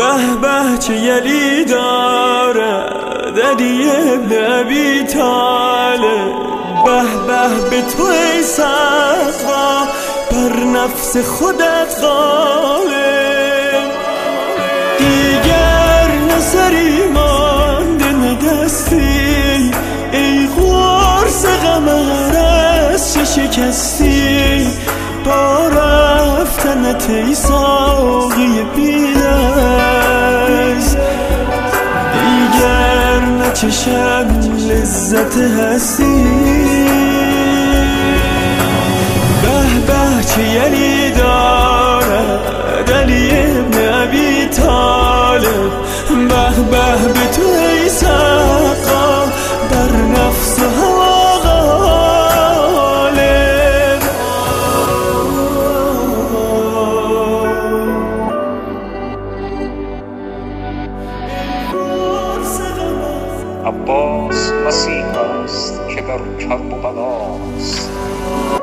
به چه یلی دارد علی ابن ابی طالب، به به تو ای سقا بر نفس خودت غالب. دیگر نصری مانده ندستی، ای قرص قمر از چه شکستی، با رفتنت ای ساقی بی‌نظم. دیگر نچشم لذت هستی. به چه یلی دارد علی ابن ابی طالب، به به تو ای سقا بر نفس هوا غالب. عباس مسیح است که در کرب و بلاست،